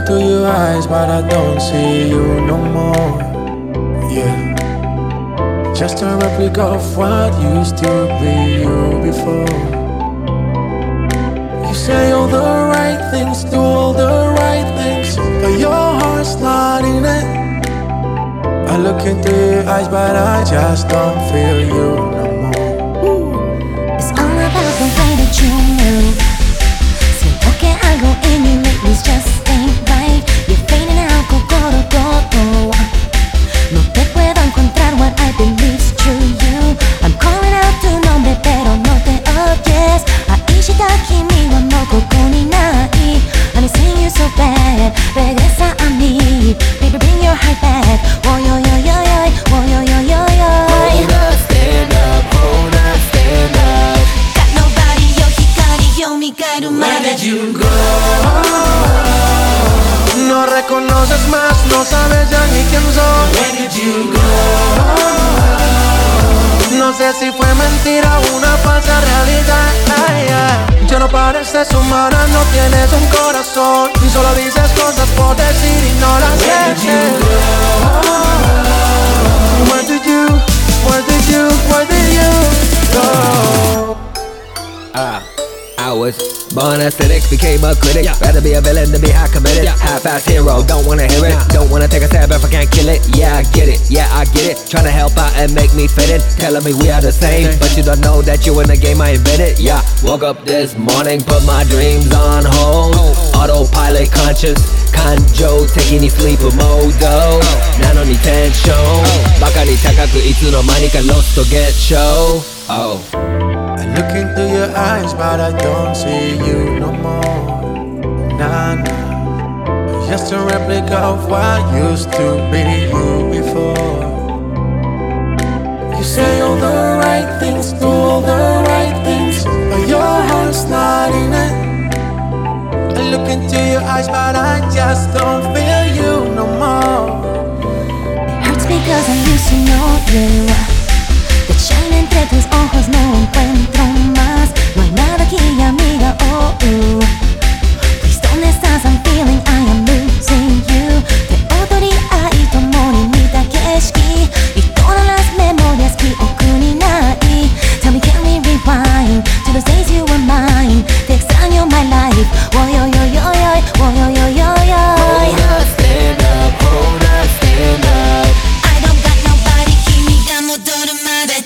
into your eyes, but I don't see you no more. Yeah, just a replica of what used to be you before. You say all the right things, do all the right things, but your heart's not in it. I look into your eyes, but I just don't feel you no more. It's all about the way that you move. Siento que algo in you lately just ain't right. You're fading out, kokoro goto. No te puedo encontrar, what I believe's true you. I'm calling out tu nombre, pero no te oyes. Aishita kimi wa no koko ni nai. I'm missing you so bad, regresa a mí. Baby, bring your heart back. Oh yo yo yo yo, oh yo yo yo yo. Hold up, stand up, hold up, stand up. Got nobody, yo hikari, yo mi karu. Where did you go? No reconoces más, no sabes ya ni quién soy. Where did you go? No sé si fue mentira o una falsa realidad. Ay, ay. Ya no pareces humana, no tienes un corazón. Y solo dices cosas por decir y no las haces. Where did you go? I was born a cynic, became a critic. Rather be a villain than be high committed. Half-ass hero, don't wanna hear it. Don't wanna take a stab if I can't kill it. Yeah, I get it, yeah, I get it. Trying to help out and make me fit in. Telling me we are the same, but you don't know that you in the game I invented. Yeah, woke up this morning, put my dreams on hold. Autopilot conscious, kanjo, taking the sleeper mode. Nano ni tension, baka ni takaku, itsu no mani ka lost to get show. Oh. I look into your eyes, but I don't see you no more. Nah, nah, just a replica of what used to be you before. You say all the right things, do all the right things, but your heart's not in it. I look into your eyes, but I just don't feel you no more. It hurts because I used to know you. The shine entre tus ojos no encuentro más. No hay nada aquí, amiga, oh, Please, ¿dónde estás? I'm feeling I am losing you. Te odoría y tomo ni mita keshiki. Y todas las memorias 기억이 ni nai. Tell me, can we rewind to those days you were mine? Te extraño my life. Oh yo yo yo yo, oh yo yo yo yo. Hold up, stand up, hold up, stand up. I don't got nobody, kimi ga modoru made.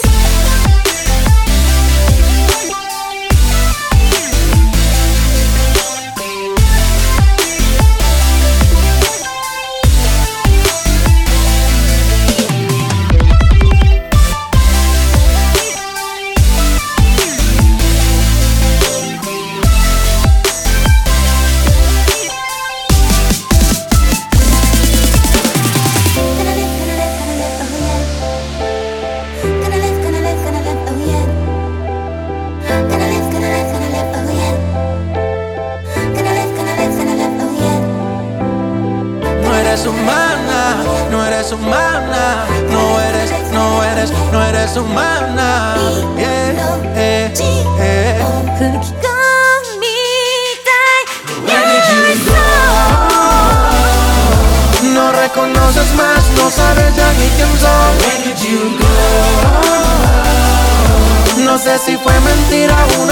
No eres humana. Yeah, yeah, yeah. Where did you go? No reconoces más, no sabes ya ni quién soy. Where did you go? No sé si fue mentira o una